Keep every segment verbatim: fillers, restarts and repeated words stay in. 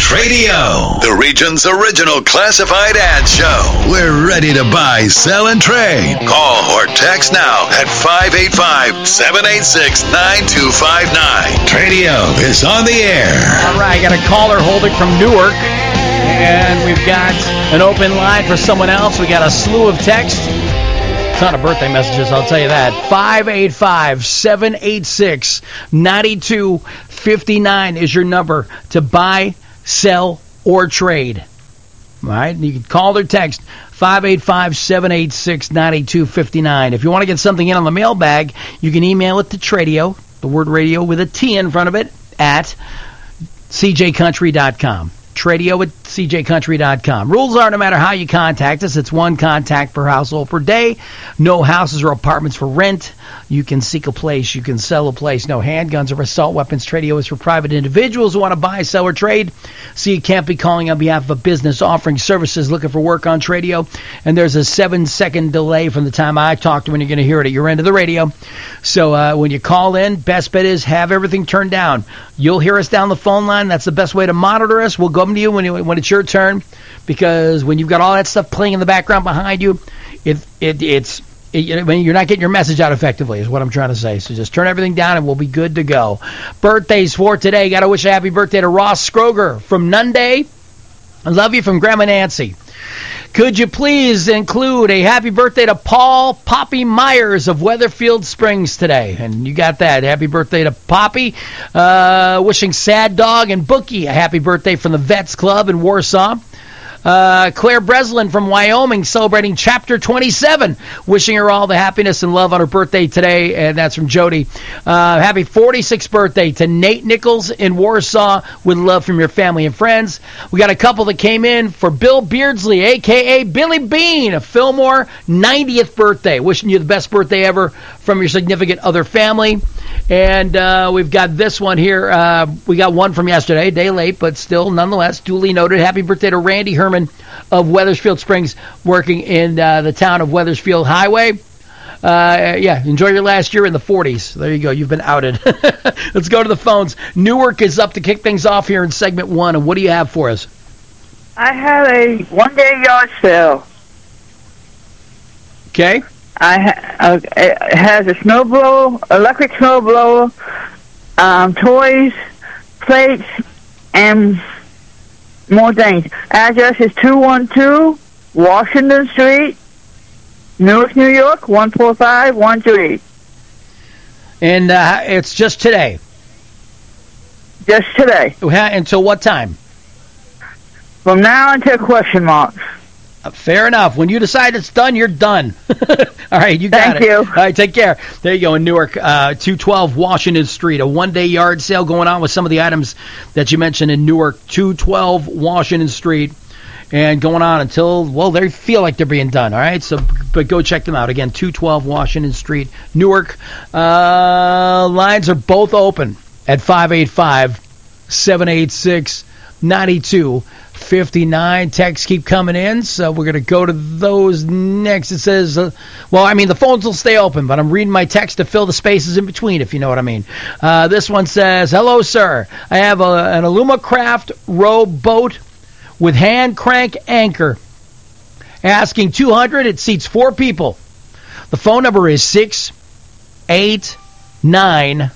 Tradio, the region's original classified ad show. We're ready to buy, sell, and trade. Call or text now at five eight five, seven eight six, nine two five nine. Tradio is on the air. All right, got a caller holding from Newark, and we've got an open line for someone else. We got a slew of texts. It's not a birthday messages, I'll tell you that. five eight five, seven eight six, nine two five nine is your number to buy, sell, or trade. All right, you can call or text five eight five, seven eight six, nine two five nine. If you want to get something in on the mailbag, you can email it to Tradio, the word radio with a T in front of it, at c j country dot com. Tradio at c j country dot com. Rules are no matter how you contact us, it's one contact per household per day. No houses or apartments for rent. You can seek a place. You can sell a place. No handguns or assault weapons. Tradio is for private individuals who want to buy, sell, or trade. So you can't be calling on behalf of a business offering services looking for work on Tradio. And there's a seven-second delay from the time I talk to when you're going to hear it at your end of the radio. So uh, when you call in, best bet is have everything turned down. You'll hear us down the phone line. That's the best way to monitor us. We'll come to you when, you, when it's your turn, because when you've got all that stuff playing in the background behind you, it, it it's... It, when you're not getting your message out effectively is what I'm trying to say. So just turn everything down and we'll be good to go. Birthdays for today. Got to wish a happy birthday to Ross Scroger from Nunday. I love you from Grandma Nancy. Could you please include a happy birthday to Paul Poppy Myers of Weatherfield Springs today? And you got that. Happy birthday to Poppy. Uh, wishing Sad Dog and Bookie a happy birthday from the Vets Club in Warsaw. Uh, Claire Breslin from Wyoming celebrating Chapter twenty-seven. Wishing her all the happiness and love on her birthday today, and that's from Jody. Uh, happy forty-sixth birthday to Nate Nichols in Warsaw with love from your family and friends. We got a couple that came in for Bill Beardsley, a k a. Billy Bean of Fillmore, ninetieth birthday. Wishing you the best birthday ever from your significant other family. And uh, we've got this one here. Uh, we got one from yesterday, a day late, but still, nonetheless, duly noted. Happy birthday to Randy Herman of Weathersfield Springs, working in uh, the town of Weathersfield Highway. Uh, yeah, enjoy your last year in the forties. There you go. You've been outed. Let's go to the phones. Newark is up to kick things off here in segment one. And what do you have for us? I have a one-day yard sale. Okay. I ha- uh, it has a snowblower, electric snowblower, um, toys, plates, and more things. Address is two one two Washington Street, Newark, New York, one four five one three. And uh, it's just today? Just today. Until what time? From now until question mark. Uh, fair enough. When you decide it's done, you're done. All right, you got Thank it. you. All right, take care. There you go in Newark, uh, two twelve Washington Street. A one-day yard sale going on with some of the items that you mentioned in Newark, two twelve Washington Street. And going on until, well, they feel like they're being done, all right? So, but go check them out. Again, two twelve Washington Street, Newark. Uh, lines are both open at five eight five, seven eight six, nine two five nine. Texts keep coming in, so we're going to go to those next. It says, uh, well, I mean, the phones will stay open, but I'm reading my text to fill the spaces in between, if you know what I mean. Uh, this one says, hello, sir. I have a, an Alumacraft row boat with hand crank anchor. Asking two hundred dollars. It seats four people. The phone number is six eight nine,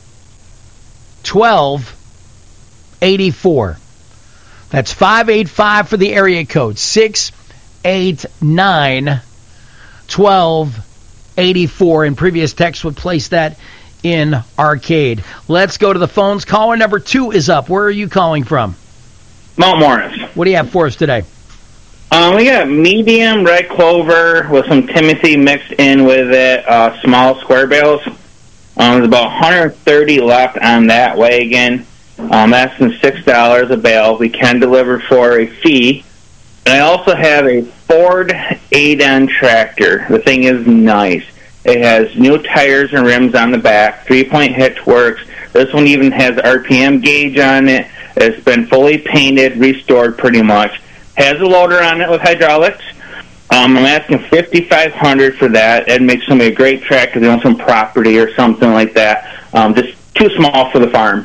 one two eight four. That's five eight five for the area code. six eight nine, one two eight four. In previous text would place that in arcade. Let's go to the phones. Caller number two is up. Where are you calling from? Mount Morris. What do you have for us today? Um, we got medium red clover with some Timothy mixed in with it, uh, small square bales. Um, there's about one hundred thirty left on that wagon. Um, that's in six dollars a bale. We can deliver for a fee. And I also have a Ford Adon tractor. The thing is nice. It has new tires and rims on the back, three-point hitch works. This one even has R P M gauge on it. It's been fully painted, restored pretty much. Has a loader on it with hydraulics. Um, I'm asking fifty-five hundred dollars for that. It makes somebody a great tractor. They want some property or something like that. Um, just too small for the farm.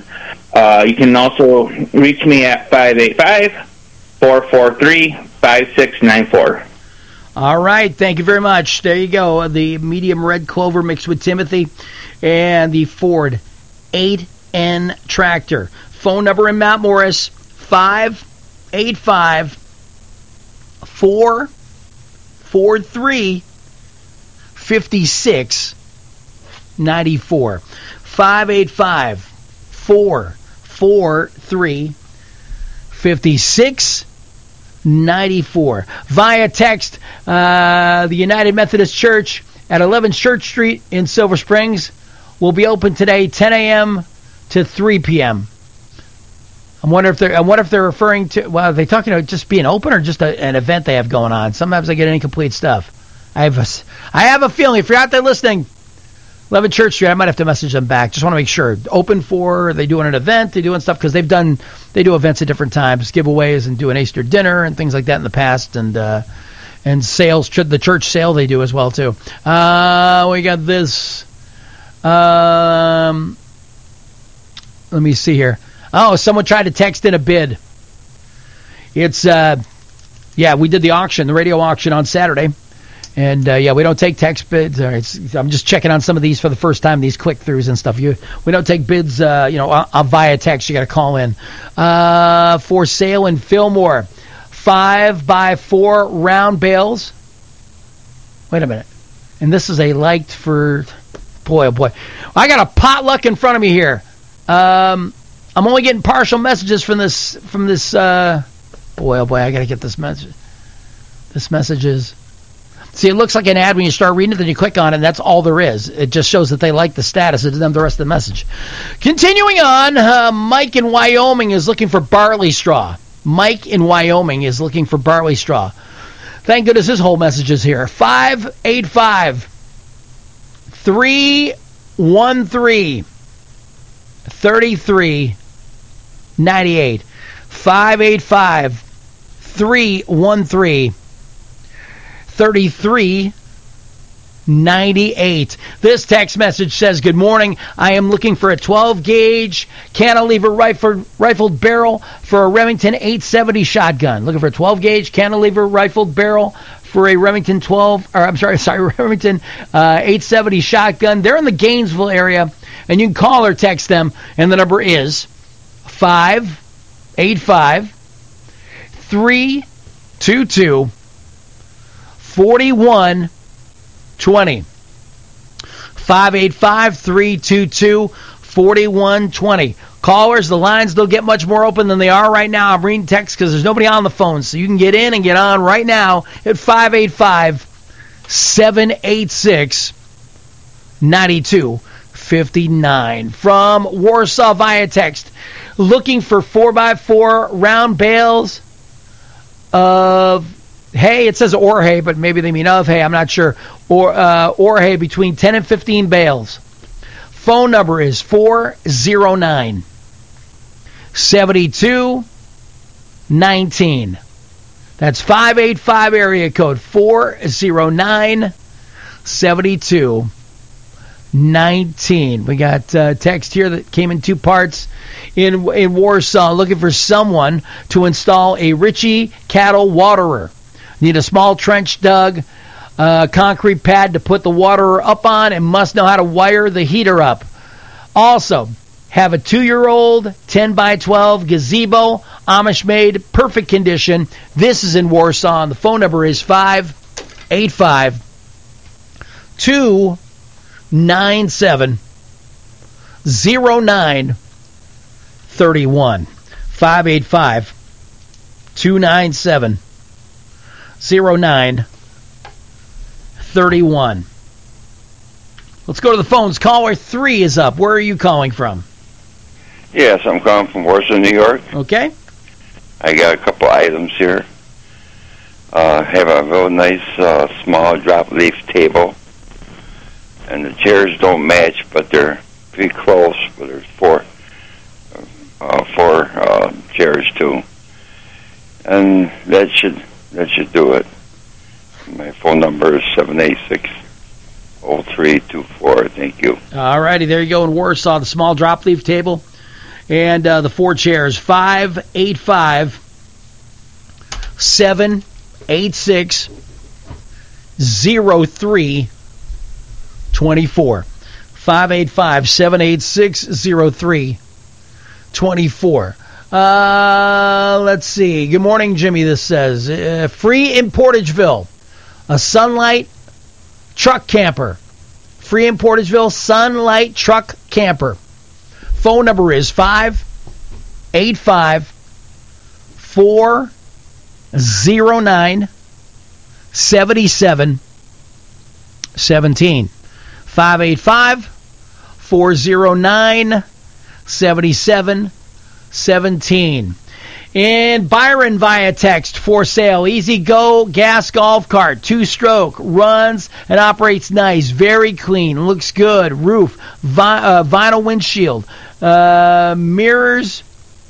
Uh, you can also reach me at five eight five, four four three, five six nine four. All right, thank you very much. There you go. The medium red clover mixed with Timothy and the Ford eight N tractor. Phone number in Mount Morris, five eight five, four four three, five six nine four. five eight five, four four three, five six nine four. Via text, uh, the United Methodist Church at eleven Church Street in Silver Springs will be open today, ten a.m. to three p.m. I wonder if they're. I wonder if they're referring to. Well, are they talking about just being open or just a, an event they have going on? Sometimes I get incomplete stuff. I have a, I have a feeling if you're out there listening, eleven Church Street, I might have to message them back. Just want to make sure. Open for? Are they doing an event? They doing stuff because they've done. They do events at different times, giveaways, and do an Easter dinner and things like that in the past, and uh, and sales. The church sale they do as well too. Uh, we got this. Um, let me see here. Oh, someone tried to text in a bid. It's, uh, yeah, we did the auction, the radio auction on Saturday. And, uh, yeah, we don't take text bids. It's, I'm just checking on some of these for the first time, these click-throughs and stuff. You, we don't take bids, uh, you know, uh, via text. You got to call in. Uh, for sale in Fillmore, five by four round bales. Wait a minute. And this is a liked for, boy, oh, boy. I got a potluck in front of me here. Um... I'm only getting partial messages from this, from this, uh, boy, oh boy, I gotta get this message. This message is, see, it looks like an ad when you start reading it, then you click on it, and that's all there is. It just shows that they like the status. It doesn't have the rest of the message. Continuing on, uh, Mike in Wyoming is looking for barley straw. Mike in Wyoming is looking for barley straw. Thank goodness his whole message is here. five eight five, three one three, thirty-three ninety-eight. five eight five, three one three, thirty-three ninety-eight. This text message says, good morning. I am looking for a twelve gauge cantilever rifle, rifled barrel for a Remington eight seventy shotgun. Looking for a twelve gauge cantilever rifled barrel for a Remington twelve, or I'm sorry, sorry, Remington uh, eight seventy shotgun. They're in the Gainesville area. And you can call or text them, and the number is five eight five, three two two, four one two zero. five eight five, three two two, four one two zero. Callers, the lines don't get much more open than they are right now. I'm reading text because there's nobody on the phone, so you can get in and get on right now at five eight five, seven eight six, nine two fifty-nine. From Warsaw via text, looking for four by four round bales of hay. It says or hay, but maybe they mean of hay. I'm not sure. Or uh, or hay between ten and fifteen bales. Phone number is four oh nine, seven two one nine. That's five eight five area code four oh nine, seven two nineteen. We got uh, text here that came in two parts. In in Warsaw, looking for someone to install a Ritchie cattle waterer. Need a small trench dug, uh, concrete pad to put the waterer up on, and must know how to wire the heater up. Also, have a two-year-old ten by twelve gazebo, Amish made, perfect condition. This is in Warsaw, and the phone number is five eight five, two nine seven, zero nine three one. five eight five, two nine seven, zero nine three one. Let's go to the phones. Caller three is up. Where are you calling from? Yes, I'm calling from Warsaw, New York. Okay. I got a couple items here. Uh, have a real nice uh, small drop leaf table. And the chairs don't match, but they're pretty close. But there's four, uh, four uh, chairs too, and that should that should do it. My phone number is seven eight six, zero three two four. Thank you. All righty, there you go in Warsaw. The small drop leaf table And uh, the four chairs, five eight five, seven eight six, zero three two four. five eight five, seven eight six, zero three two four. Uh, let's see. Good morning, Jimmy, this says. Uh, free in Portageville. A Sunlight truck camper. Free in Portageville, Sunlight truck camper. Phone number is five eight five, four oh nine, seven seven one seven. five eight five, four oh nine, seven seven seventeen. In Byron via text, for sale, Easy Go gas golf cart, two-stroke, runs and operates nice, very clean, looks good, roof, vi- uh, vinyl windshield, uh, mirrors,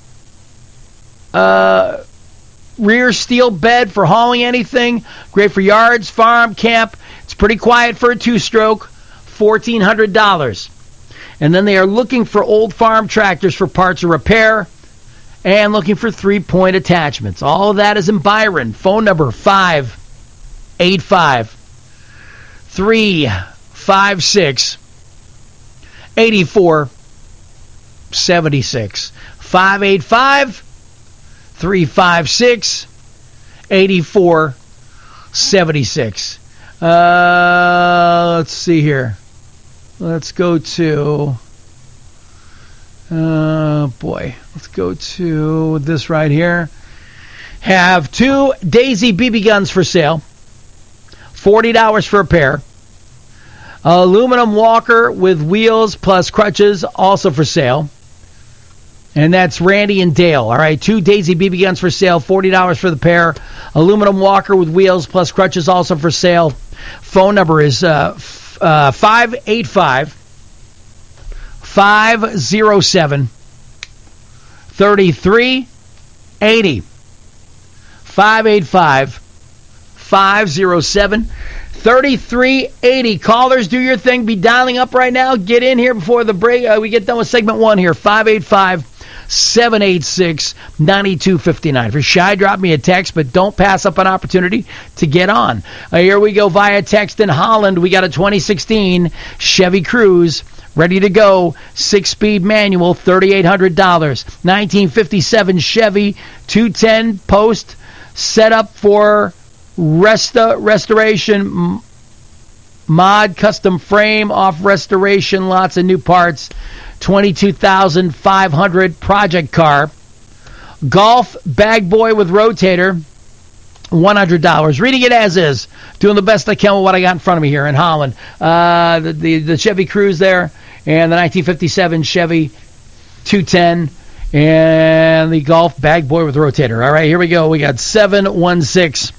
uh, rear steel bed for hauling anything, great for yards, farm, camp. It's pretty quiet for a two-stroke, fourteen hundred dollars. And then they are looking for old farm tractors for parts or repair, and looking for three-point attachments. All of that is in Byron. Phone number five eight five, three five six, eight four seven six. five eight five, three five six, eight four seven six. Uh, let's see here. Let's go to... Oh, boy. Let's go to this right here. Have two Daisy B B guns for sale. forty dollars for a pair. Aluminum walker with wheels plus crutches also for sale. And that's Randy and Dale. All right, two Daisy B B guns for sale, forty dollars for the pair. Aluminum walker with wheels plus crutches also for sale. Phone number is uh, f- uh, five eight five, five oh seven, three three eight zero. five eight five, five oh seven, three three eight zero. Callers, do your thing. Be dialing up right now. Get in here before the break. Uh, we get done with segment one here. five eight five, seven eight six, nine two five nine. If you're shy, drop me a text, but don't pass up an opportunity to get on. Uh, here we go via text in Holland. We got a twenty sixteen Chevy Cruze. Ready to go. Six-speed manual, three thousand eight hundred dollars. nineteen fifty-seven Chevy two ten post set up for resta- restoration mod, custom frame off restoration, lots of new parts. twenty-two thousand five hundred dollars project car. Golf bag boy with rotator, one hundred dollars. Reading it as is. Doing the best I can with what I got in front of me here in Holland. Uh, the, the, the Chevy Cruze there, and the nineteen fifty-seven Chevy two ten, and the Golf bag boy with rotator. All right, here we go. We got seven one six,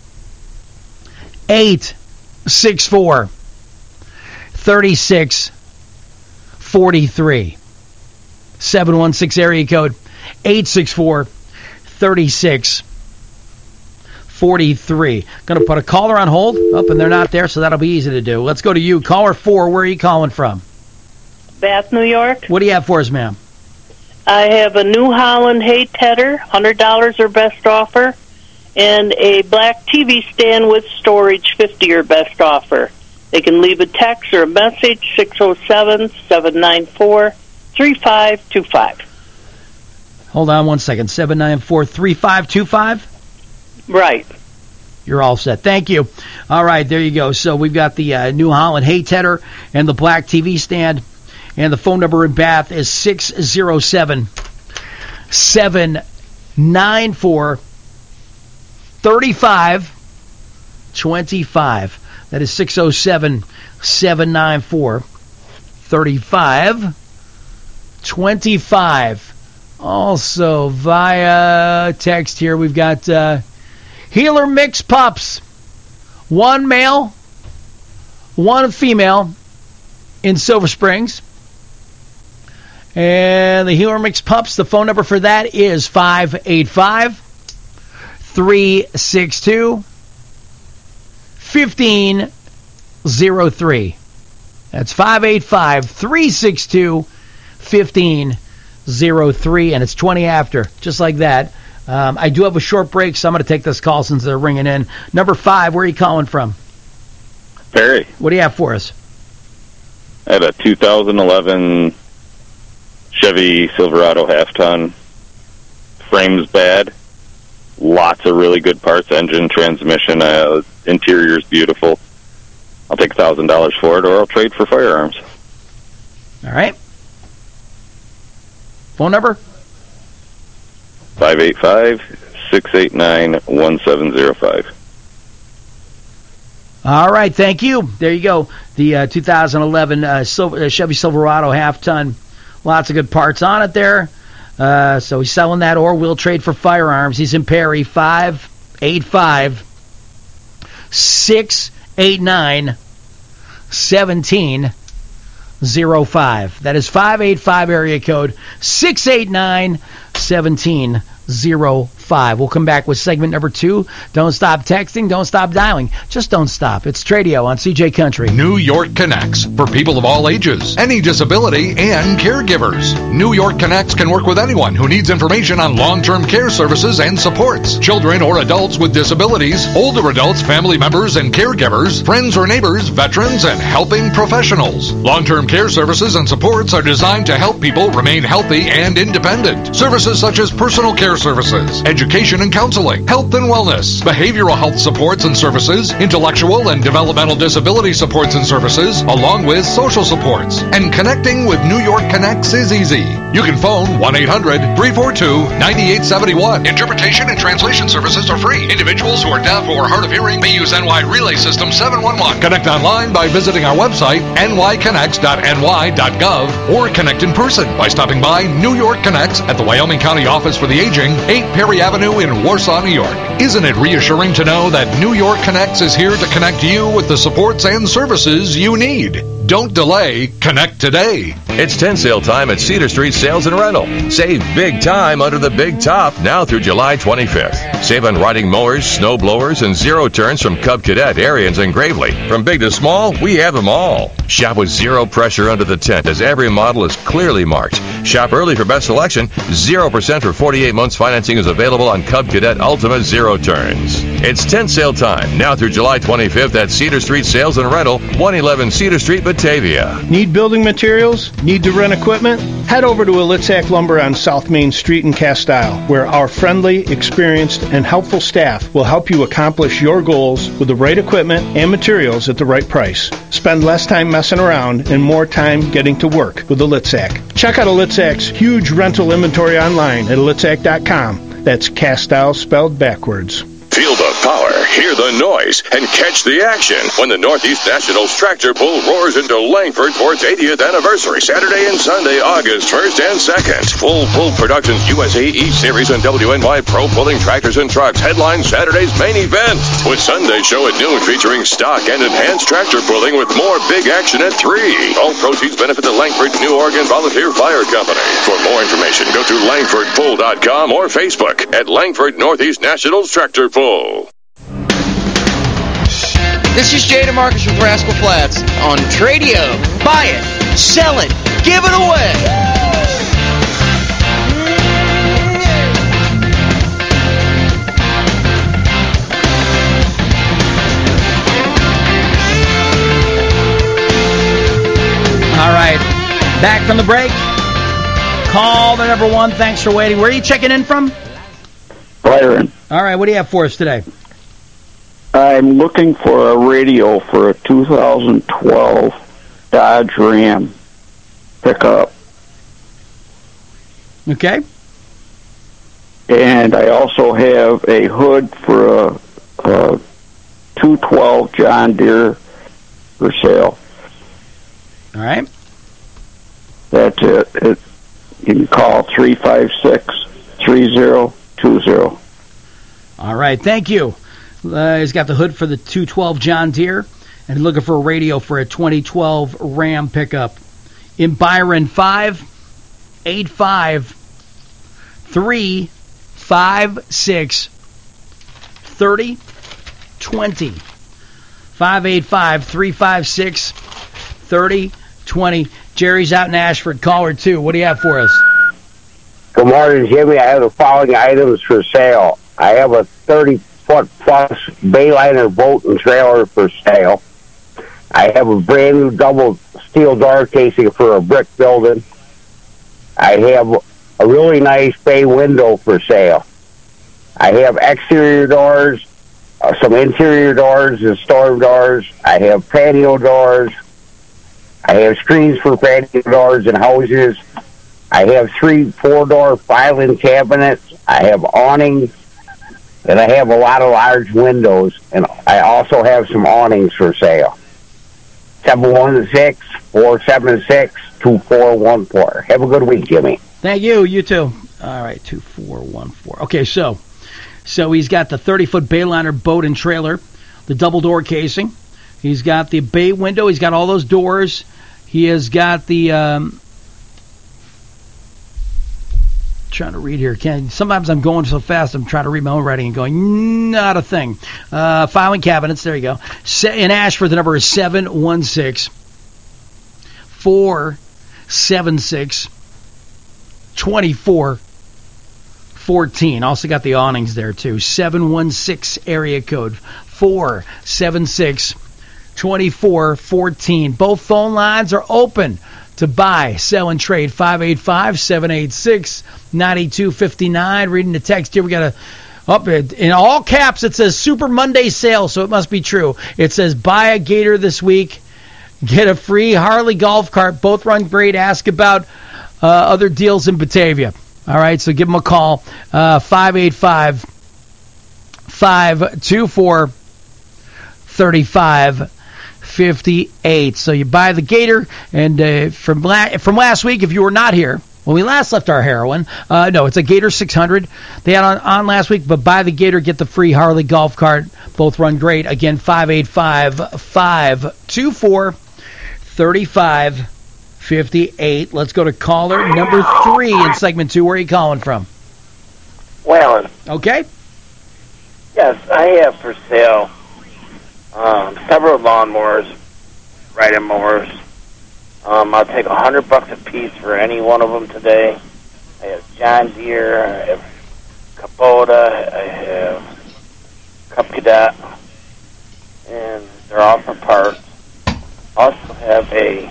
eight six four, three six four three. seven one six area code, eight six four, three six four three. Going to put a caller on hold. Up, oh, and they're not there, so that'll be easy to do. Let's go to you. Caller four, where are you calling from? Bath, New York. What do you have for us, ma'am? I have a New Holland hay tedder, one hundred dollars or best offer, and a black T V stand with storage, fifty dollars or best offer. They can leave a text or a message, six oh seven, seven nine four, three five two five. Hold on one second. seven nine four, three five two five? Right. You're all set. Thank you. All right, there you go. So we've got the uh, New Holland hay tedder and the black T V stand. And the phone number in Bath is six oh seven, seven nine four, three five two five. That is six oh seven, seven nine four, three five two five. Also, via text here, we've got uh, Healer Mix Pups. One male, one female in Silver Springs. And the Healer Mix Pups, the phone number for that is five eight five, three six two, one five zero three. That's five eight five, three six two, one five zero three, and it's twenty after, just like that. Um, I do have a short break, so I'm going to take this call since they're ringing in. Number five, where are you calling from? Barry. What do you have for us? I have a two thousand eleven Chevy Silverado half-ton. Frame's bad. Lots of really good parts, engine, transmission, uh, interior's beautiful. I'll take one thousand dollars for it, or I'll trade for firearms. All right. Phone number? five eight five, six eight nine, one seven zero five. All right, thank you. There you go. The uh, two thousand eleven uh, Silver, uh, Chevy Silverado half-ton. Lots of good parts on it there. Uh, so he's selling that, or we'll trade for firearms. He's in Perry, five eight five, six eight nine, one seven zero five. That is five eight five area code six eight nine, one seven zero five. We'll come back with segment number two. Don't stop texting. Don't stop dialing. Just don't stop. It's Tradio on C J Country. New York Connects for people of all ages, any disability, and caregivers. New York Connects can work with anyone who needs information on long-term care services and supports. Children or adults with disabilities, older adults, family members, and caregivers, friends or neighbors, veterans, and helping professionals. Long-term care services and supports are designed to help people remain healthy and independent. Services such as personal care services, education and counseling, health and wellness, behavioral health supports and services, intellectual and developmental disability supports and services, along with social supports. And connecting with New York Connects is easy. You can phone one eight hundred, three four two, nine eight seven one. Interpretation and translation services are free. Individuals who are deaf or hard of hearing may use N Y Relay System seven one one. Connect online by visiting our website, n y connects dot n y dot gov, or connect in person by stopping by New York Connects at the Wyoming County Office for the Aging, eight Perry Avenue in Warsaw, New York. Isn't it reassuring to know that New York Connects is here to connect you with the supports and services you need? Don't delay. Connect today. It's ten sale time at Cedar Street Sales and Rental. Save big time under the big top now through July twenty-fifth. Save on riding mowers, snow blowers, and zero turns from Cub Cadet, Ariens, and Gravely. From big to small, we have them all. Shop with zero pressure under the tent as every model is clearly marked. Shop early for best selection. zero percent for forty-eight months financing is available on Cub Cadet Ultima Zero Turns. It's ten sale time now through July twenty-fifth at Cedar Street Sales and Rental, one eleven Cedar Street, Batavia. Need building materials? Need to rent equipment? Head over to Elitzak Lumber on South Main Street in Castile, where our friendly, experienced, and helpful staff will help you accomplish your goals with the right equipment and materials at the right price. Spend less time messing around and more time getting to work with Elitzak. Check out Elitzak's huge rental inventory online at elitzak dot com. That's Castile spelled backwards. Feel the power, hear the noise, and catch the action when the Northeast Nationals Tractor Pull roars into Langford for its eightieth anniversary, Saturday and Sunday, August first and second. Full Pull Productions U S A E-Series and W N Y Pro Pulling Tractors and Trucks headline Saturday's main event, with Sunday show at noon featuring stock and enhanced tractor pulling with more big action at three. All proceeds benefit the Langford New Oregon Volunteer Fire Company. For more information, go to langford pull dot com or Facebook at Langford Northeast Nationals Tractor Pull. This is Jay DeMarcus with Rascal Flats on Tradio. Buy it, sell it, give it away. All right, back from the break. Call the number one. Thanks for waiting. Where are you checking in from? Byron. All right, what do you have for us today? I'm looking for a radio for a two thousand twelve Dodge Ram pickup. Okay. And I also have a hood for a, a two twelve John Deere for sale. All right. That's it. it you can call three five six, three zero two zero. All right, thank you. Uh, he's got the hood for the two twelve John Deere, and he's looking for a radio for a twenty twelve Ram pickup. In Byron, five eight five, three five six, three zero two zero. five eight five, three five six, three zero two zero. Jerry's out in Ashford. Caller two. What do you have for us? Good morning, Jimmy. I have the following items for sale. I have a thirty-foot plus Bayliner boat and trailer for sale. I have a brand new double steel door casing for a brick building. I have a really nice bay window for sale. I have exterior doors, uh, some interior doors and storm doors. I have patio doors. I have screens for patio doors and houses. I have three four-door filing cabinets. I have awnings, and I have a lot of large windows, and I also have some awnings for sale. seven one six, four seven six, two four one four. Have a good week, Jimmy. Thank you. You too. All right, two four one four. Okay, so so he's got the thirty-foot Bayliner boat and trailer, the double-door casing. He's got the bay window. He's got all those doors. He has got the... Um, trying to read here. Can sometimes I'm going so fast I'm trying to read my own writing and going, not a thing. Uh, filing cabinets, there you go. In Ashford, the number is seven one six, four seven six, two four one four. Also got the awnings there too. seven one six area code, four seven six, two four one four. Both phone lines are open to buy, sell, and trade. Five eight five, seven eight six, nine two five nine. Reading the text here, we got a up in all caps. It says Super Monday sale, so it must be true. It says buy a Gator this week, get a free Harley golf cart. Both run great. Ask about uh, other deals in Batavia. All right, so give them a call. Uh, five eight five, five two four, three five fifty-eight. So you buy the Gator, and uh, from la- from last week, if you were not here when we last left our heroin, uh, no, it's a Gator six hundred they had on, on last week. But buy the Gator, get the free Harley golf cart. Both run great. Again, five eight five, five two four, three five fifty-eight. Let's go to caller number three in segment two. Where are you calling from? Whalen. Okay. Yes, I have for sale Um, several lawnmowers, riding mowers. Um, I'll take a hundred bucks a piece for any one of them today. I have John Deere, I have Kubota, I have Cub Cadet, and they're all for parts. Also have a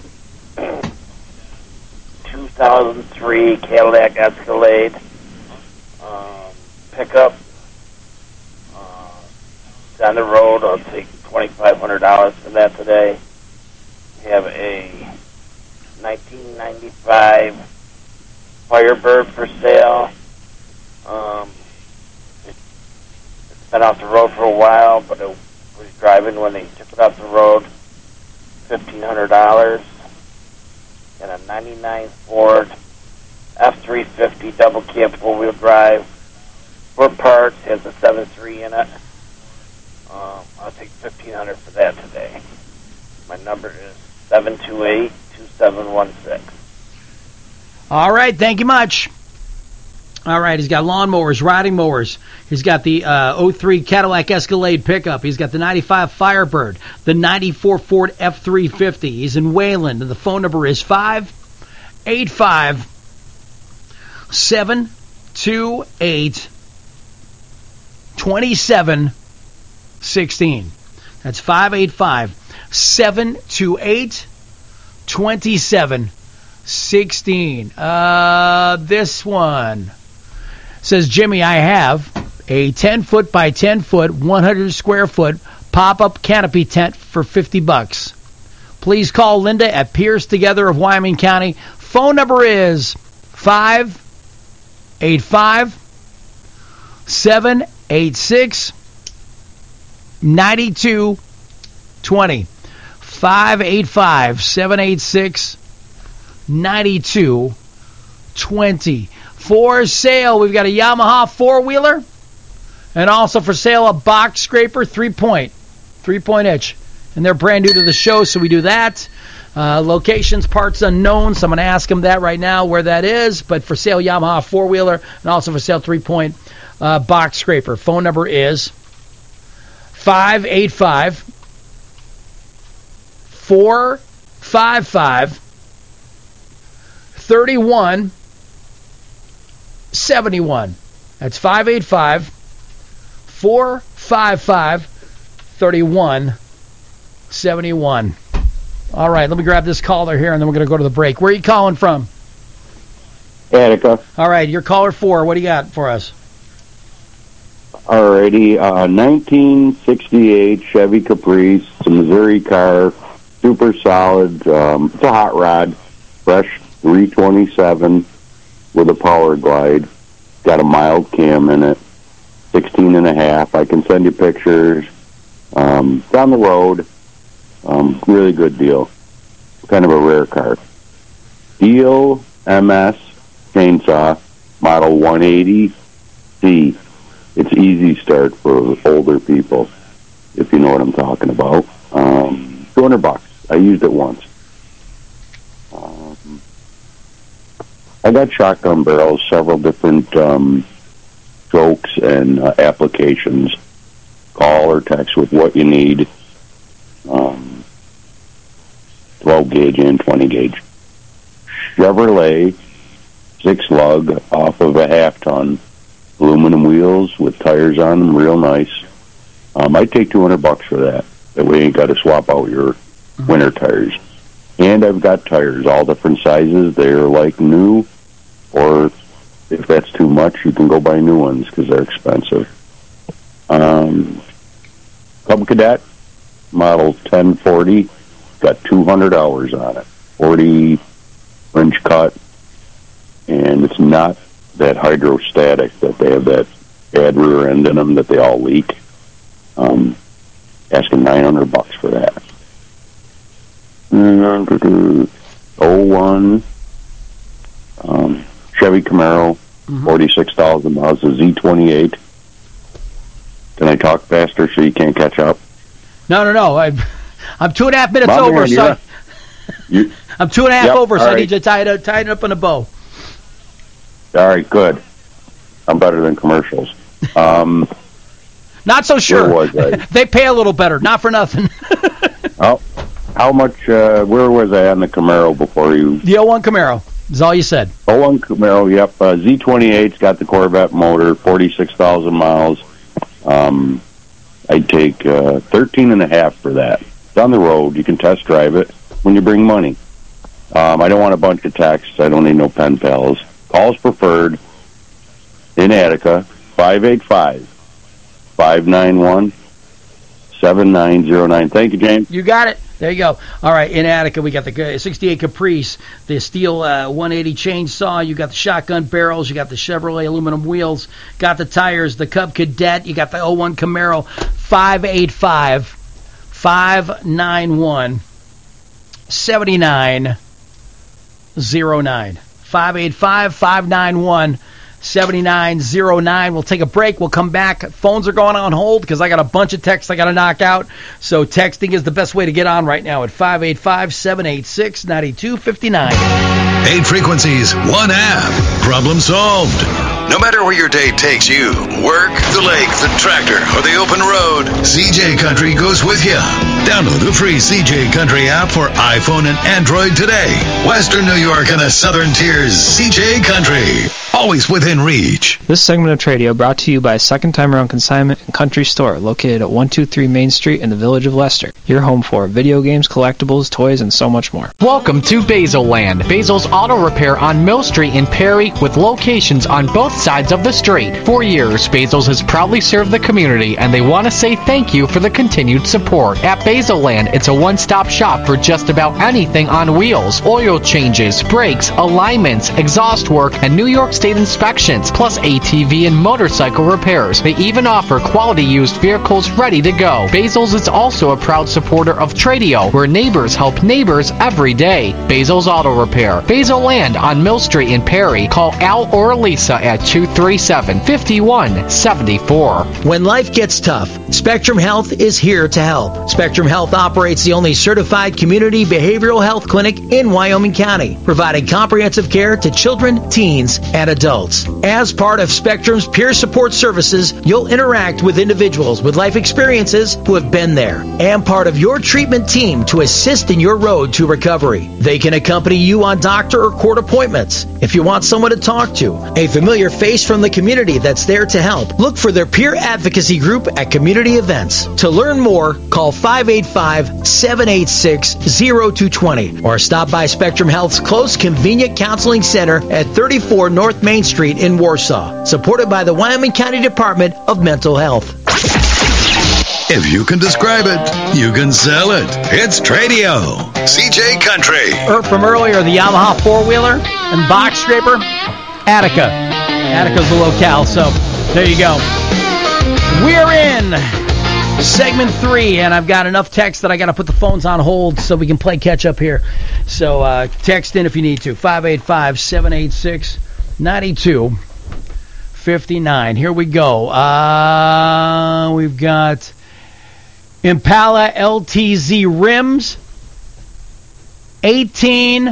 two thousand three Cadillac Escalade um, pickup. On the road, I'll take twenty-five hundred dollars for that today. We have a nineteen ninety-five Firebird for sale. Um, it, it's been off the road for a while, but it was driving when they took it off the road. fifteen hundred dollars. And a ninety-nine Ford F three fifty double cab four-wheel drive. For parts, has a seven three in it. Um, I'll take fifteen hundred dollars for that today. My number is seven two eight, two seven one six. All right, thank you much. All right, he's got lawnmowers, riding mowers. He's got the uh, oh three Cadillac Escalade pickup. He's got the ninety-five Firebird, the ninety-four Ford F three fifty. He's in Wayland, and the phone number is five eight five, seven two eight, two seven sixteen. That's five eight five, seven two eight, two seven sixteen. Uh, this one says, Jimmy, I have a ten foot by ten foot, one hundred square foot pop-up canopy tent for fifty bucks. Please call Linda at Pierce Together of Wyoming County. Phone number is five eight five, seven eight six, nine two two zero. five eight five, seven eight six, nine two two zero. For sale, we've got a Yamaha four-wheeler, and also for sale a box scraper three-point, three-point hitch. And they're brand new to the show, so we do that. Uh, locations, parts unknown, so I'm going to ask them that right now where that is. But for sale, Yamaha four-wheeler, and also for sale three-point uh, box scraper. Phone number is five eight five, four five five, three one seven one. That's five eight five, four five five, three one seven one. All right, let me grab this caller here, and then we're going to go to the break. Where are you calling from? Attica. All right, you're caller four. What do you got for us? Alrighty, uh, nineteen sixty-eight Chevy Caprice, it's a Missouri car, super solid. Um, it's a hot rod, fresh three twenty-seven with a power glide. Got a mild cam in it, sixteen and a half. I can send you pictures. Um, down the road, um, really good deal. Kind of a rare car. Steel M S chainsaw, model one eighty C. It's easy start for older people, if you know what I'm talking about. Um, two hundred bucks. I used it once. Um, I got shotgun barrels, several different um, strokes and uh, applications. Call or text with what you need. Um, twelve gauge and twenty gauge. Chevrolet six lug off of a half ton. Aluminum wheels with tires on them, real nice. Um, I'd take two hundred bucks for that. That way you ain't got to swap out your mm-hmm. winter tires. And I've got tires, all different sizes. They're like new, or if that's too much, you can go buy new ones because they're expensive. Um, Cub Cadet, model ten forty, got two hundred hours on it. forty French cut, and it's not that hydrostatic, that they have that bad rear end in them that they all leak. Um, asking nine hundred bucks for that. oh one um, Chevy Camaro, mm-hmm. forty-six thousand miles, a Z twenty-eight. Can I talk faster so you can't catch up? No, no, no. I'm, I'm two and a half minutes Mom, over, man, so you, I'm two and a half yep, over, so right. I need you to tie it, tie it up in a bow. All right, good. I'm better than commercials. Um, Not so sure. Where was I? They pay a little better, not for nothing. Oh, how much, uh, where was I on the Camaro before you? The oh one Camaro is all you said. oh one Camaro, yep. Uh, Z twenty-eight's got the Corvette motor, forty-six thousand miles. Um, I'd take uh, thirteen and a half for that. Down the road, you can test drive it when you bring money. Um, I don't want a bunch of texts. I don't need no pen pals. Calls preferred in Attica, five eight five, five nine one, seven nine zero nine. Thank you, James. You got it. There you go. All right, in Attica, we got the sixty-eight Caprice, the steel uh, one eighty chainsaw. You got the shotgun barrels. You got the Chevrolet aluminum wheels. Got the tires, the Cub Cadet. You got the oh one Camaro, five eight five, five nine one, seven nine zero nine. five eight five, five nine one, seven nine zero nine. We'll take a break. We'll come back. Phones are going on hold because I got a bunch of texts I got to knock out. So texting is the best way to get on right now at five eight five, seven eight six, nine two five nine. Eight frequencies, one app. Problem solved. No matter where your day takes you, work, the lake, the tractor, or the open road, C J Country goes with you. Download the free C J Country app for iPhone and Android today. Western New York and the Southern Tiers, C J Country. Always within reach. This segment of Tradio brought to you by Second Time Around Consignment and Country Store, located at one two three Main Street in the village of Leicester. Your home for video games, collectibles, toys, and so much more. Welcome to Basil Land. Basil's Auto Repair on Mill Street in Perry, with locations on both sides of the street. For years, Basil's has proudly served the community, and they want to say thank you for the continued support. At Basil Land, it's a one-stop shop for just about anything on wheels, oil changes, brakes, alignments, exhaust work, and New York State inspections, plus A T V and motorcycle repairs. They even offer quality used vehicles ready to go. Basil's is also a proud supporter of Tradio, where neighbors help neighbors every day. Basil's Auto Repair. Basil Land on Mill Street in Perry. Call Al or Lisa at two three seven, five one seven four. When life gets tough, Spectrum Health is here to help. Spectrum Health operates the only certified community behavioral health clinic in Wyoming County, providing comprehensive care to children, teens, and and adults. As part of Spectrum's peer support services, you'll interact with individuals with life experiences who have been there and part of your treatment team to assist in your road to recovery. They can accompany you on doctor or court appointments. If you want someone to talk to, a familiar face from the community that's there to help, look for their peer advocacy group at community events. To learn more, call five eight five, seven eight six, zero two two zero or stop by Spectrum Health's close, convenient counseling center at thirty-four North Main Street in Warsaw, supported by the Wyoming County Department of Mental Health. If you can describe it, you can sell it. It's Tradio. C J Country. Er, from earlier, the Yamaha four-wheeler and box scraper, Attica. Attica's the locale, so there you go. We're in segment three, and I've got enough text that I got to put the phones on hold so we can play catch-up here. So uh, text in if you need to. five eight five, seven eight six, nine two five nine. Here we go. Uh, we've got Impala L T Z rims, eighteen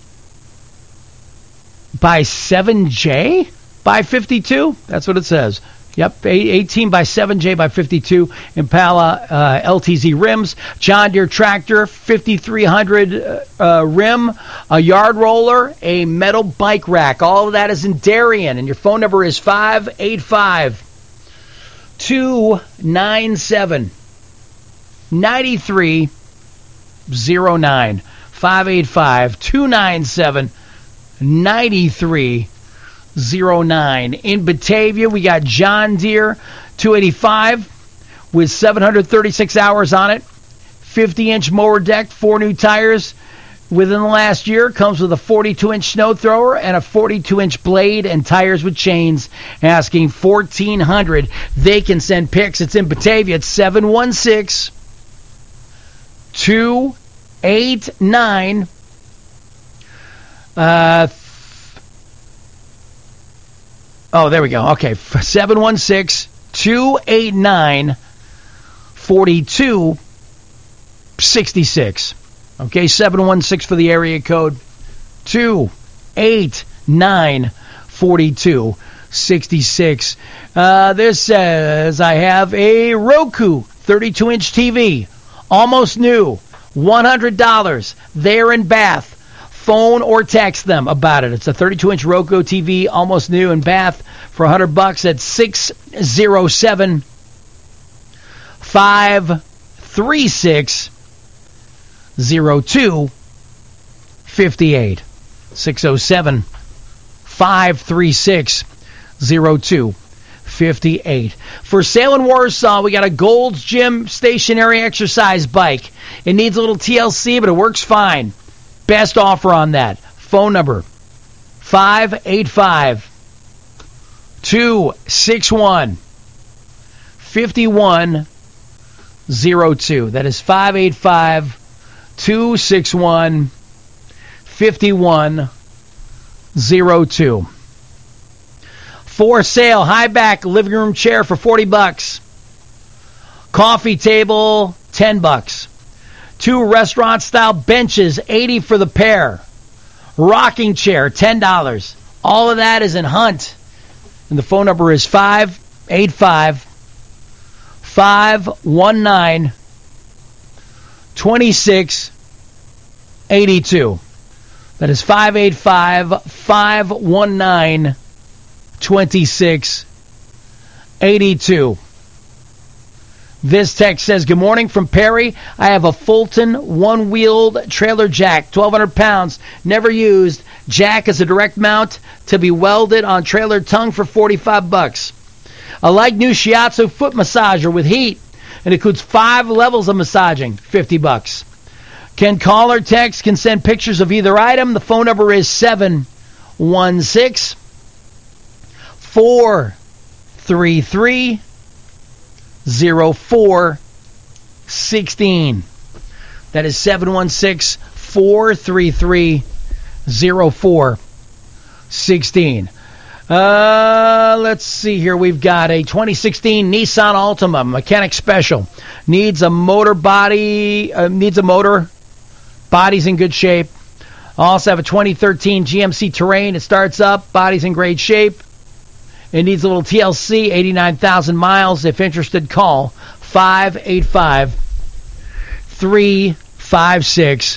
by seven J by fifty-two. That's what it says. Yep, eighteen by seven J by fifty-two. Impala uh, L T Z rims, John Deere tractor, fifty-three hundred uh, rim, a yard roller, a metal bike rack. All of that is in Darien, and your phone number is five eight five, two nine seven, nine three zero nine. five eight five, two nine seven, nine three zero nine. In Batavia, we got John Deere two eighty-five with seven hundred thirty-six hours on it. fifty-inch mower deck, four new tires within the last year. Comes with a forty-two inch snow thrower and a forty-two inch blade and tires with chains. Asking fourteen hundred dollars. They can send pics. It's in Batavia. It's seven one six, two eight nine uh Oh, there we go. Okay, seven one six, two eight nine, four two six six. Okay, seven one six for the area code, two eight nine, four two six six. Uh, this says I have a Roku thirty-two inch T V, almost new, one hundred dollars. They're in Bath. Phone or text them about it. It's a thirty-two inch Roku T V, almost new in Bath, for one hundred bucks at six oh seven, five three six, oh two five eight. six oh seven, five three six, oh two five eight. For sale in Warsaw, we got a Gold's Gym stationary exercise bike. It needs a little T L C, but it works fine. Best offer on that. Phone number five eight five, two six one, five one zero two. That is five eight five, two six one, five one zero two. For sale, high back living room chair for forty bucks. Coffee table, ten bucks. Two restaurant-style benches, eighty for the pair. Rocking chair, ten dollars. All of that is in Hunt. And the phone number is five eight five, five one nine, two six eight two. That is five eight five, five one nine, two six eight two. This text says, good morning from Perry. I have a Fulton one-wheeled trailer jack, twelve hundred pounds, never used. Jack is a direct mount to be welded on trailer tongue for forty-five bucks. I like new Shiatsu foot massager with heat. It includes five levels of massaging, fifty bucks. Can call or text, can send pictures of either item. The phone number is seven one six, four three three, zero four sixteen. That is seven one six, four three three, zero four sixteen. Uh, let's see here. We've got a twenty sixteen Nissan Altima mechanic special. Needs a motor body, uh, needs a motor. Body's in good shape. Also have a twenty thirteen G M C Terrain. It starts up. Body's in great shape. It needs a little T L C, eighty-nine thousand miles. If interested, call five eight five, three five six,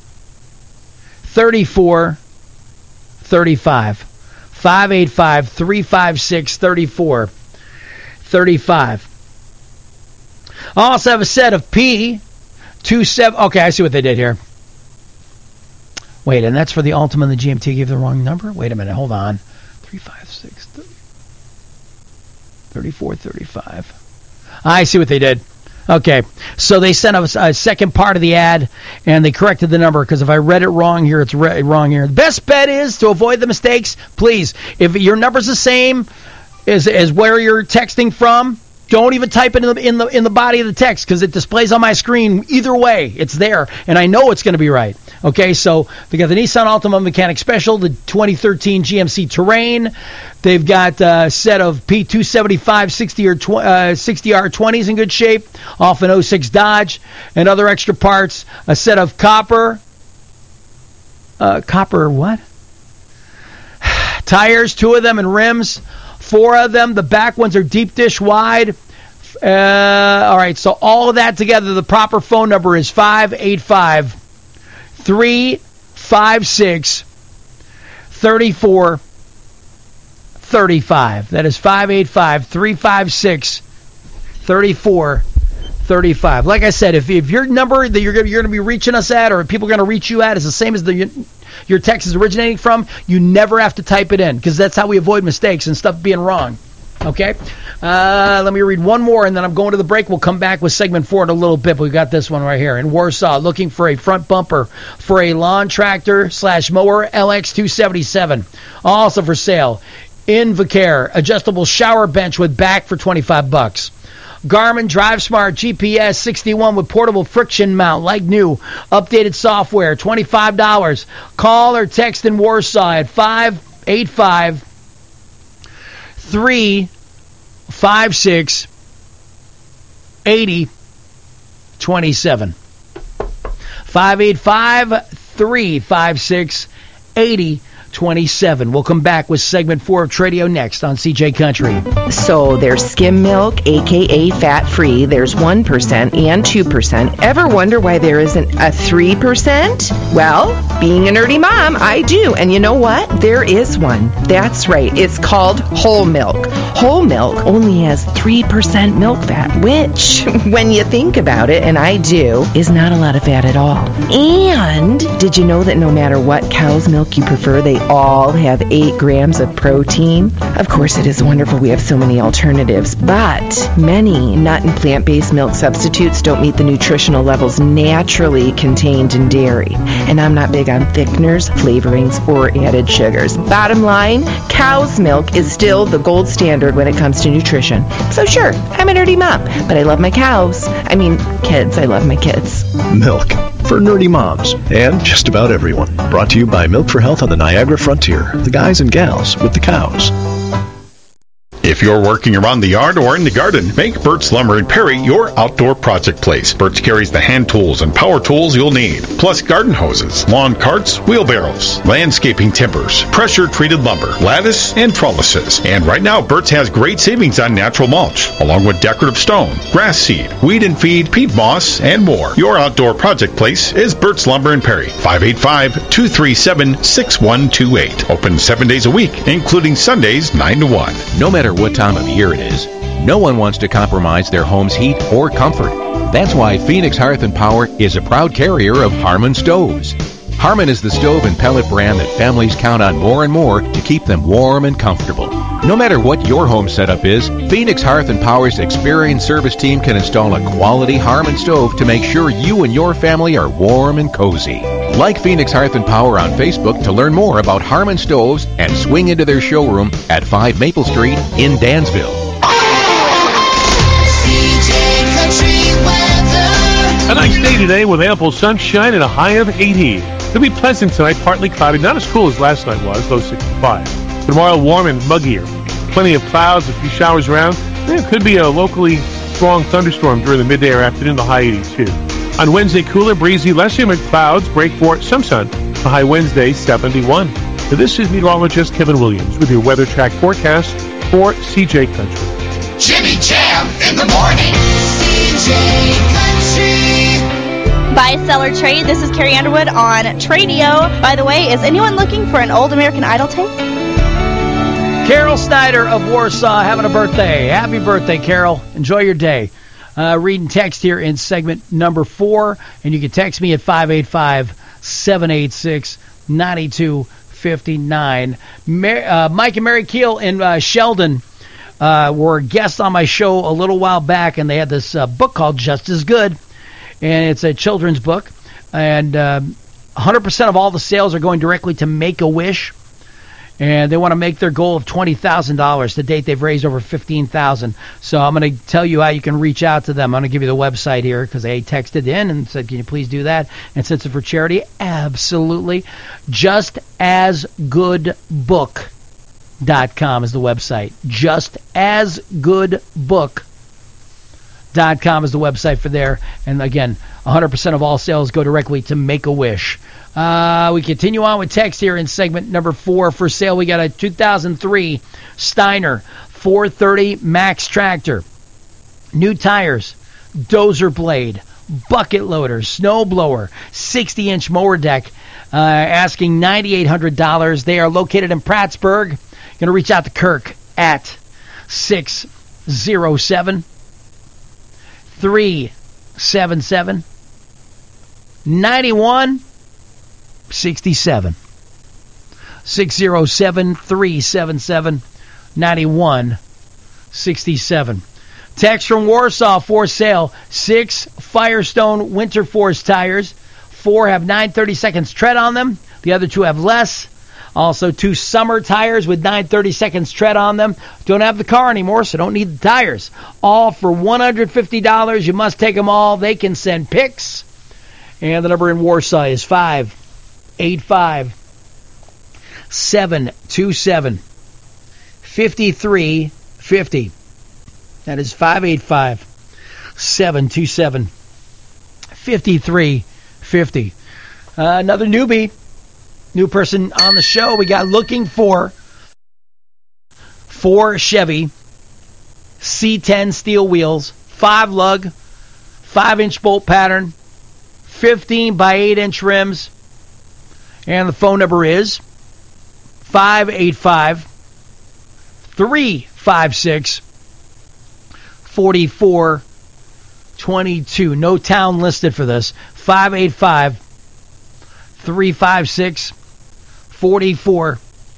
three four three five. five eight five, three five six, three four three five. I also have a set of P twenty-seven. Okay, I see what they did here. Wait, and that's for the Altima and the G M T. Gave the wrong number? Wait a minute, hold on. three five six, three four three five. I see what they did. Okay, so they sent us a, a second part of the ad, and they corrected the number, because if I read it wrong here, it's re- wrong here. The best bet is to avoid the mistakes. Please, if your number's the same as, as where you're texting from, don't even type it in the in the in the body of the text, because it displays on my screen either way. It's there, and I know it's going to be right. Okay, so they got the Nissan Altima Mechanic Special, the twenty thirteen G M C Terrain. They've got a set of P two seventy-five sixty or tw- uh, sixty R twenties in good shape, off an oh six Dodge, and other extra parts. A set of copper, uh, copper what? Tires, two of them, and rims. Four of them. The back ones are deep dish wide. Uh, all right, so all of that together, the proper phone number is five eight five, three five six, three four three five. That is five eight five, three five six, three four three five. Like I said, if if your number that you're going you're going to be reaching us at, or people are going to reach you at, is the same as the your text is originating from, you never have to type it in, because that's how we avoid mistakes and stuff being wrong. Okay? Uh, let me read one more, and then I'm going to the break. We'll come back with segment four in a little bit, but we got this one right here. In Warsaw, looking for a front bumper for a lawn tractor slash mower L X two seventy-seven. Also for sale. Invacare, adjustable shower bench with back for twenty-five bucks. Garmin DriveSmart G P S sixty-one with portable friction mount, like new. Updated software, twenty-five dollars. Call or text in Warsaw at five eight five, three five six, eight zero two seven. five eight five, three five six, eight zero twenty-seven. We'll come back with segment four of Tradio next on C J Country. So there's skim milk, a k a fat-free. There's one percent and two percent. Ever wonder why there isn't a three percent? Well, being a nerdy mom, I do. And you know what? There is one. That's right. It's called whole milk. Whole milk only has three percent milk fat, which, when you think about it, and I do, is not a lot of fat at all. And did you know that no matter what cow's milk you prefer, they all have eight grams of protein? Of course, it is wonderful we have so many alternatives, but many nut and plant-based milk substitutes don't meet the nutritional levels naturally contained in dairy. And I'm not big on thickeners, flavorings, or added sugars. Bottom line, cow's milk is still the gold standard when it comes to nutrition. So sure, I'm a nerdy mom, but I love my cows. I mean, kids. I love my kids. Milk for nerdy moms and just about everyone. Brought to you by Milk for Health on the Niagara Frontier. The guys and gals with the cows. If you're working around the yard or in the garden, make Burt's Lumber in Perry your outdoor project place. Burt's carries the hand tools and power tools you'll need, plus garden hoses, lawn carts, wheelbarrows, landscaping timbers, pressure-treated lumber, lattice, and trellises. And right now, Burt's has great savings on natural mulch, along with decorative stone, grass seed, weed and feed, peat moss, and more. Your outdoor project place is Burt's Lumber in Perry, five eight five, two three seven, six one two eight. Open seven days a week, including Sundays, nine to one. No matter what time of year it is, no one wants to compromise their home's heat or comfort. That's why Phoenix Hearth and Power is a proud carrier of Harmon stoves. Harmon is the stove and pellet brand that families count on more and more to keep them warm and comfortable. No matter what your home setup is, Phoenix Hearth and Power's experienced service team can install a quality Harmon stove to make sure you and your family are warm and cozy. Like Phoenix Hearth and Power on Facebook to learn more about Harmon stoves and swing into their showroom at five Maple Street in Dansville. A nice day today with ample sunshine and a high of eighty. It'll be pleasant tonight, partly cloudy, not as cool as last night was, low sixty-five. Tomorrow, warm and muggier. Plenty of clouds, a few showers around. There could be a locally strong thunderstorm during the midday or afternoon, the high eighty-two. On Wednesday, cooler, breezy, less humid clouds, break for some sun. A high Wednesday, seventy-one. Now, this is meteorologist Kevin Williams with your weather track forecast for C J Country. Jimmy Jam in the morning. C J Country. Buy, sell, or trade. This is Carrie Underwood on Tradio. By the way, is anyone looking for an old American Idol tape? Carol Snyder of Warsaw having a birthday. Happy birthday, Carol. Enjoy your day. Uh, reading text here in segment number four, and you can text me at five eight five, seven eight six, nine two five nine. Mar- uh, Mike and Mary Keel in uh, Sheldon uh, were guests on my show a little while back, and they had this uh, book called Just As Good, and it's a children's book, and uh, one hundred percent of all the sales are going directly to Make-A-Wish. And they want to make their goal of twenty thousand dollars. To date, they've raised over fifteen thousand dollars. So I'm going to tell you how you can reach out to them. I'm going to give you the website here because they texted in and said, can you please do that? And since it's for charity, absolutely. just as good book dot com is the website. just as good book dot com is the website for there. And again, one hundred percent of all sales go directly to Make-A-Wish. Uh, we continue on with text here in segment number four. For sale, we got a two thousand three Steiner four thirty Max tractor. New tires, dozer blade, bucket loader, snow blower, sixty inch mower deck, uh, asking nine thousand eight hundred dollars. They are located in Prattsburg. Going to reach out to Kirk at six oh seven, three seven seven, nine one sixty-seven. six oh seven, three seven seven, nine one sixty-seven. Text from Warsaw for sale. Six Firestone Winter Force tires. Four have nine thirty seconds tread on them. The other two have less. Also, two summer tires with nine thirty seconds tread on them. Don't have the car anymore, so don't need the tires. All for one hundred fifty dollars. You must take them all. They can send pics. And the number in Warsaw is five eight five, seven two seven, five three five zero. That is five eight five, seven two seven, five three five zero. Uh, another newbie, new person on the show. We got looking for four Chevy C ten steel wheels, five lug, five inch bolt pattern, fifteen by eight inch rims. And the phone number is five eight five, three five six, four four two two. No town listed for this. five eight five, three five six, four four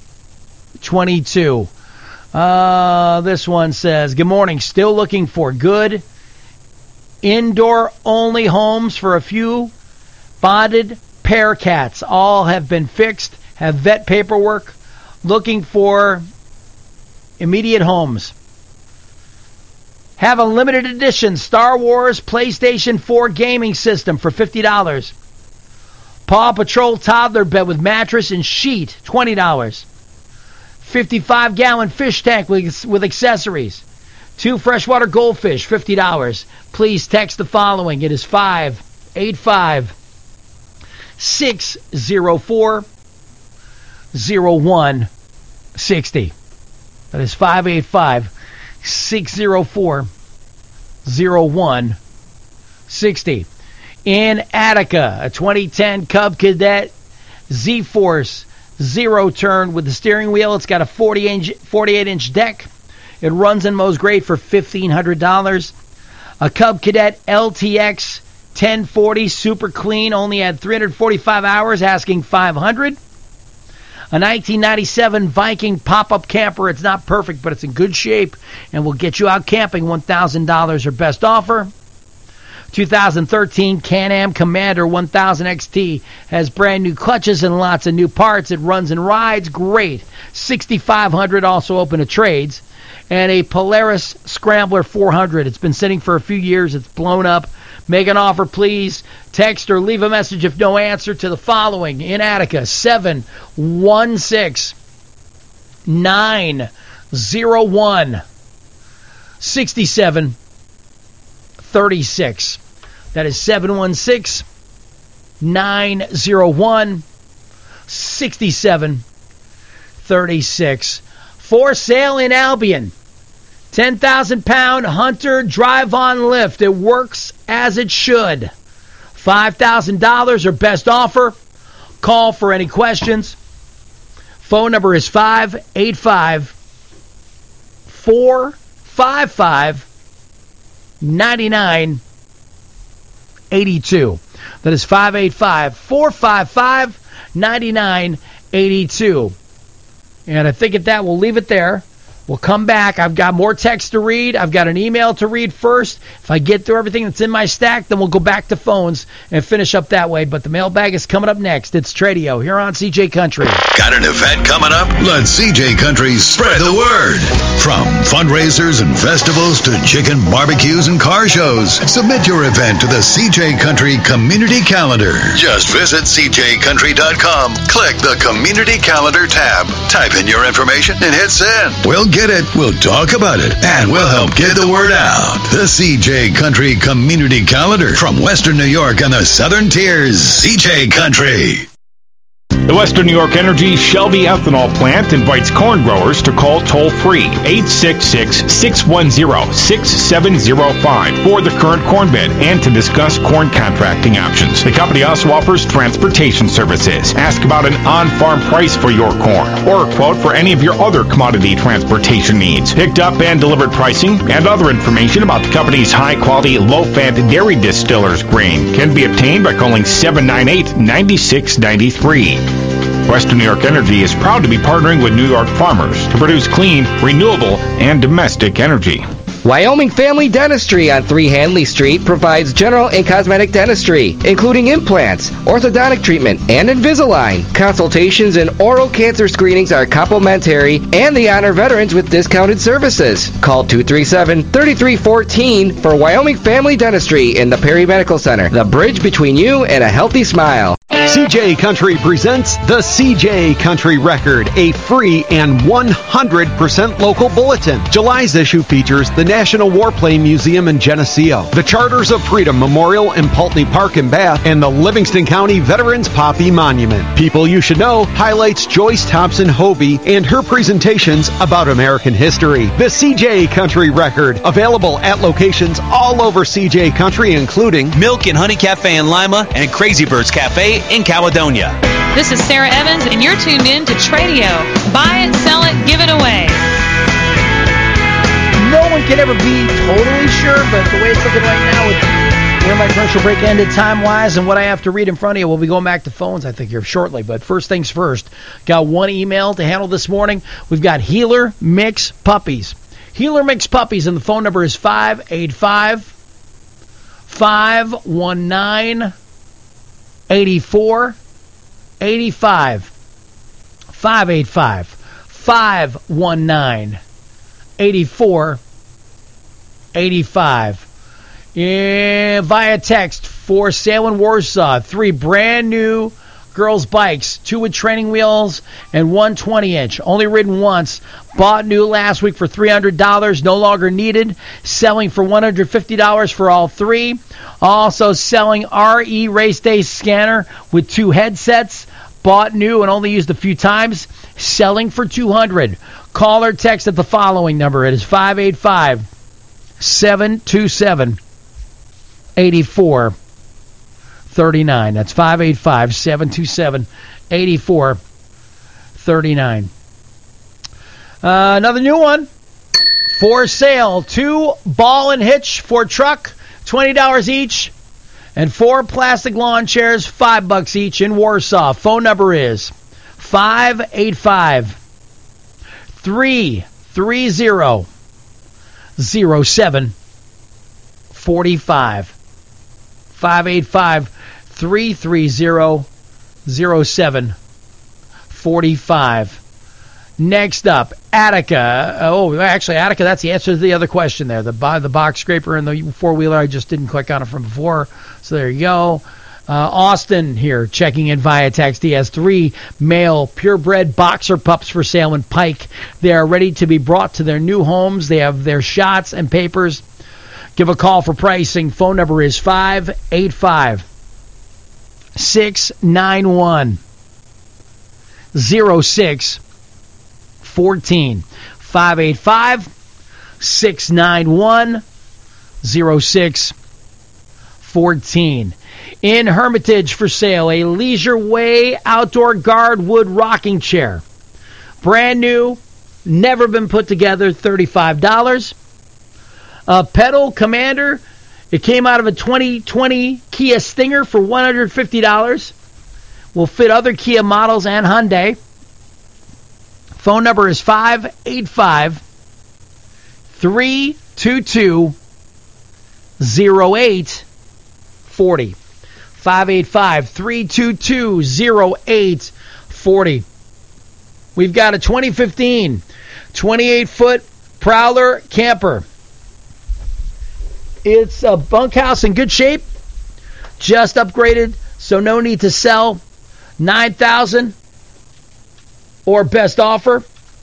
two two. Uh, this one says, good morning. Still looking for good indoor-only homes for a few bonded pair cats. All have been fixed, have vet paperwork. Looking for immediate homes. Have a limited edition Star Wars PlayStation four gaming system for fifty dollars. Paw Patrol toddler bed with mattress and sheet, twenty dollars. fifty-five gallon fish tank with, with accessories. Two freshwater goldfish, fifty dollars. Please text the following. It is five eight five, six oh four, oh one six oh. That is five eight five, six oh four, oh one six oh. In Attica, a twenty ten Cub Cadet Z-Force zero turn with the steering wheel. It's got a forty-eight inch deck. It runs and mows great for fifteen hundred dollars. A Cub Cadet L T X ten forty super clean, only had three hundred forty-five hours, asking five hundred dollars. A nineteen ninety-seven Viking pop-up camper. It's not perfect, but it's in good shape and will get you out camping. one thousand dollars or best offer. two thousand thirteen Can-Am Commander one thousand X T has brand new clutches and lots of new parts. It runs and rides great. sixty-five hundred dollars, also open to trades. And a Polaris Scrambler four hundred. It's been sitting for a few years. It's blown up. Make an offer, please. Text or leave a message if no answer to the following. In Attica, seven one six, nine oh one, six seven three six. That is seven one six, nine oh one, sixty-seven thirty-six. For sale in Albion. ten thousand pound Hunter drive-on lift. It works as it should. five thousand dollars or best offer. Call for any questions. Phone number is five eight five, four five five, nine nine eight two. That is five eight five, four five five, nine nine eight two. And I think at that, we'll leave it there. We'll come back. I've got more text to read. I've got an email to read first. If I get through everything that's in my stack, then we'll go back to phones and finish up that way. But the mailbag is coming up next. It's Tradio here on C J Country. Got an event coming up? Let C J Country spread the word. From fundraisers and festivals to chicken barbecues and car shows, submit your event to the C J Country Community Calendar. Just visit C J country dot com, click the Community Calendar tab, type in your information, and hit send. We'll get it, we'll talk about it, and we'll help get the word out. The C J Country Community Calendar from Western New York and the Southern Tiers. C J Country. The Western New York Energy Shelby Ethanol Plant invites corn growers to call toll-free eight six six, six one zero, six seven zero five for the current corn bid and to discuss corn contracting options. The company also offers transportation services. Ask about an on-farm price for your corn or a quote for any of your other commodity transportation needs. Picked up and delivered pricing and other information about the company's high-quality, low-fat dairy distillers grain can be obtained by calling seven nine eight, nine six nine three. Western New York Energy is proud to be partnering with New York farmers to produce clean, renewable, and domestic energy. Wyoming Family Dentistry on three Hanley Street provides general and cosmetic dentistry, including implants, orthodontic treatment, and Invisalign. Consultations and oral cancer screenings are complimentary, and they honor veterans with discounted services. Call two three seven, three three one four for Wyoming Family Dentistry in the Perry Medical Center, the bridge between you and a healthy smile. C J Country presents the C J Country Record, a free and one hundred percent local bulletin. July's issue features the National Warplane Museum in Geneseo, the Charters of Freedom Memorial in Pulteney Park in Bath, and the Livingston County Veterans Poppy Monument. People You Should Know highlights Joyce Thompson Hovey and her presentations about American history. The C J Country Record, available at locations all over C J Country, including Milk and Honey Cafe in Lima and Crazy Birds Cafe in Caledonia. This is Sarah Evans, and you're tuned in to Tradio. Buy it, sell it, give it away. No one can ever be totally sure, but the way it's looking right now with where my commercial break ended time-wise and what I have to read in front of you, we'll be going back to phones, I think, here shortly. But first things first, got one email to handle this morning. We've got Healer Mix Puppies. Healer Mix Puppies, and the phone number is five eight five, five one nine, eight four eight five. five eight five, five one nine, eight four eight five. Yeah, via text, for sale in Warsaw, three brand new girls' bikes, two with training wheels and one twenty inch. Only ridden once. Bought new last week for three hundred dollars. No longer needed. Selling for one hundred fifty dollars for all three. Also selling R E Race Day scanner with two headsets. Bought new and only used a few times. Selling for two hundred dollars. Call or text at the following number. It is five eight five, seven two seven, eight four three nine. That's five eight five, seven two seven, eight four three nine. Uh, another new one. For sale. Two ball and hitch for truck, twenty dollars each. And four plastic lawn chairs, five bucks each in Warsaw. Phone number is five eight five, three three zero, zero seven four five. five eight five, three three zero, zero seven four five. Next up, Attica. Oh, actually, Attica, that's the answer to the other question there. The, the box scraper and the four-wheeler, I just didn't click on it from before. So there you go. Uh, Austin here, checking in via text. He has three male purebred boxer pups for sale in Pike. They are ready to be brought to their new homes. They have their shots and papers. Give a call for pricing. Phone number is five eight five, six nine one, oh six one four. five eight five, six nine one, oh six one four. In Hermitage for sale, a Leisure Way outdoor guard wood rocking chair. Brand new, never been put together, thirty-five dollars. A pedal Commander, it came out of a twenty twenty Kia Stinger for one hundred fifty dollars. Will fit other Kia models and Hyundai. Phone number is five eight five, three two two, oh eight four oh. five eight five, three two two, oh eight four oh. We've got a twenty fifteen twenty-eight foot Prowler camper. It's a bunkhouse in good shape. Just upgraded, so no need to sell. nine thousand dollars or best offer.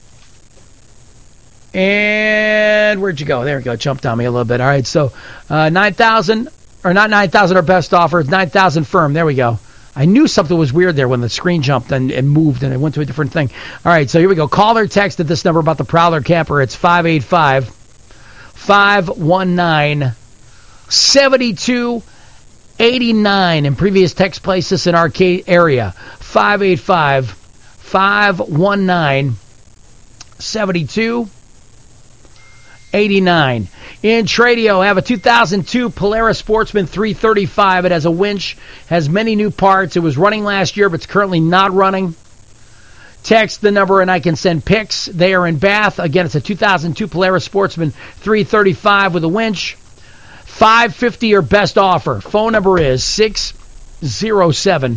And where'd you go? There we go. Jumped on me a little bit. All right, so uh, nine thousand dollars, or not nine thousand dollars or best offer. It's nine thousand dollars firm. There we go. I knew something was weird there when the screen jumped and, and moved and it went to a different thing. All right, so here we go. Call or text at this number about the Prowler camper. It's five eight five, five one nine, seven two eight nine. In previous text places in our area, five eight five, five one nine, seven two eight nine. In Tradio, I have a two thousand two Polaris Sportsman three thirty-five. It has a winch, has many new parts. It was running last year, but it's currently not running. Text the number and I can send pics. They are in Bath. Again, it's a two thousand two Polaris Sportsman three thirty-five with a winch. five fifty or best offer. Phone number is six oh seven,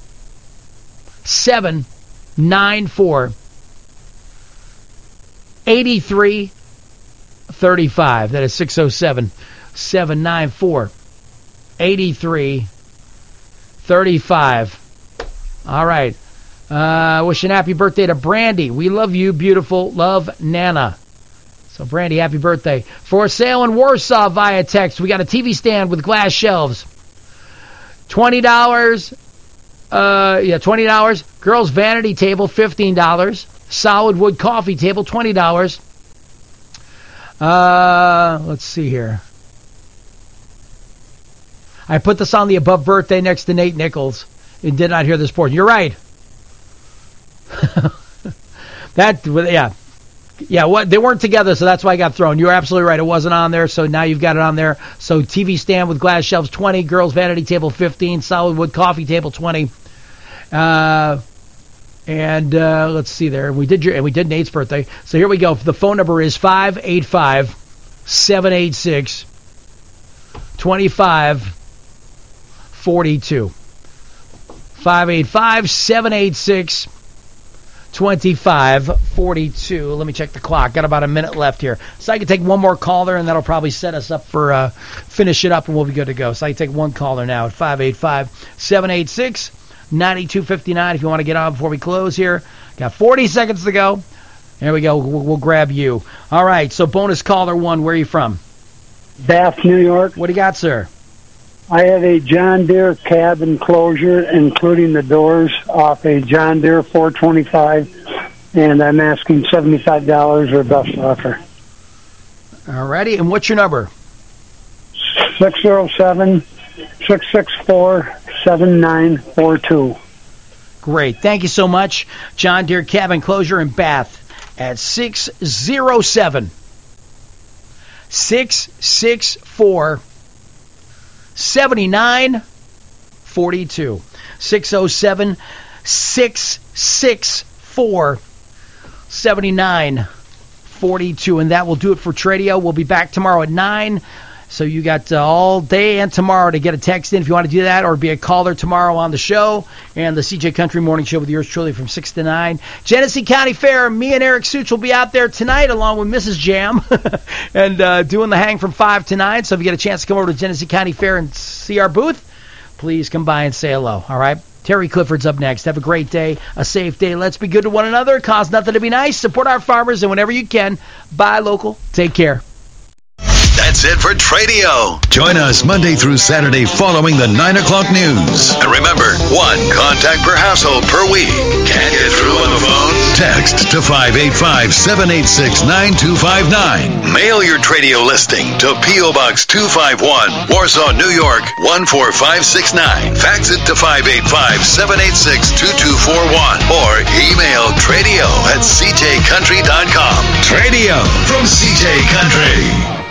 seven nine four, eight three three five. That is six oh seven, seven nine four, eight three three five. All right. Uh, wishing happy birthday to Brandy. We love you, beautiful. Love, Nana. So, Brandy, happy birthday. For sale in Warsaw via text, we got a T V stand with glass shelves. twenty dollars. Uh, yeah, twenty dollars. Girls' vanity table, fifteen dollars. Solid wood coffee table, twenty dollars. Uh, let's see here. I put this on the above birthday next to Nate Nichols and did not hear this portion. You're right. that, yeah. Yeah, what they weren't together, so that's why I got thrown. You're absolutely right. It wasn't on there, so now you've got it on there. So T V stand with glass shelves, twenty. Girls' vanity table, fifteen. Solid wood coffee table, twenty. Uh... And uh, let's see there. We did your and we did Nate's birthday. So here we go. The phone number is five eight five, seven eight six, two five four two. five eight five, seven eight six, two five four two. Let me check the clock. Got about a minute left here. So I can take one more caller, and that'll probably set us up for uh, finish it up, and we'll be good to go. So I can take one caller now at five eight five, seven eight six, ninety-two fifty-nine if you want to get on before we close here. Got forty seconds to go. There we go. We'll, we'll grab you. All right, so bonus caller one. Where are you from? Bath, New York. What do you got, sir? I have a John Deere cab enclosure, including the doors, off a John Deere four twenty-five, and I'm asking seventy-five dollars or best offer. All righty, and what's your number? six oh seven, six six four, seven nine four two. Great. Thank you so much. John Deere Cab Enclosure in Bath at six oh seven, six six four, seven nine four two. six oh seven, six six four, seven nine four two. And that will do it for Tradio. We'll be back tomorrow at nine. So you got uh, all day and tomorrow to get a text in if you want to do that, or be a caller tomorrow on the show. And the C J Country Morning Show with yours truly from six to nine. Genesee County Fair, me and Eric Such will be out there tonight along with Missus Jam and uh, doing the hang from five to nine. So if you get a chance to come over to Genesee County Fair and see our booth, please come by and say hello, all right? Terry Clifford's up next. Have a great day, a safe day. Let's be good to one another. Cost nothing to be nice. Support our farmers, and whenever you can, buy local. Take care. That's That's it for Tradio. Join us Monday through Saturday following the nine o'clock news. And remember, one contact per household per week. Can't get through on the phone? Text to five eight five, seven eight six, nine two five nine. Mail your Tradio listing to P O. Box two five one, Warsaw, New York, one four five six nine. Fax it to five eight five, seven eight six, two two four one. Or email Tradio at c j country dot com. Tradio from C J Country.